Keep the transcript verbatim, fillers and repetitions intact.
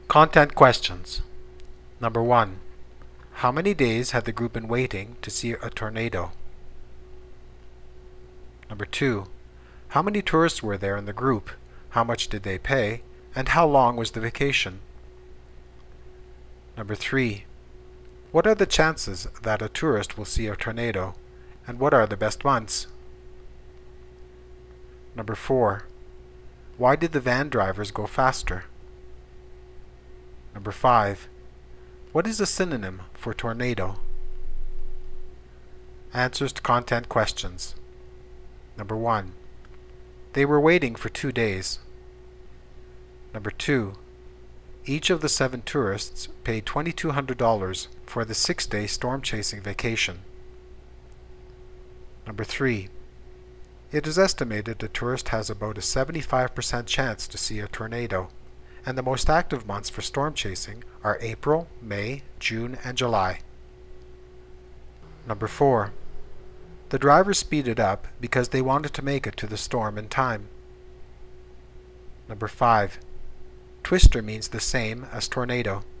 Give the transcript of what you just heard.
Content questions. Number one. How many days had the group been waiting to see a tornado? Number two. How many tourists were there in the group? How much did they pay? And how long was the vacation? Number three. What are the chances that a tourist will see a tornado? And what are the best months? Number four. Why did the van drivers go faster? Number five. What is a synonym for tornado? Answers to content questions. Number one. They were waiting for two days. Number two. Each of the seven tourists paid two thousand two hundred dollars for the six-day storm-chasing vacation. Number three. It is estimated a tourist has about a seventy-five percent chance to see a tornado, and the most active months for storm chasing are April, May, June, and July. Number four. The drivers speeded up because they wanted to make it to the storm in time. Number five. Twister means the same as tornado.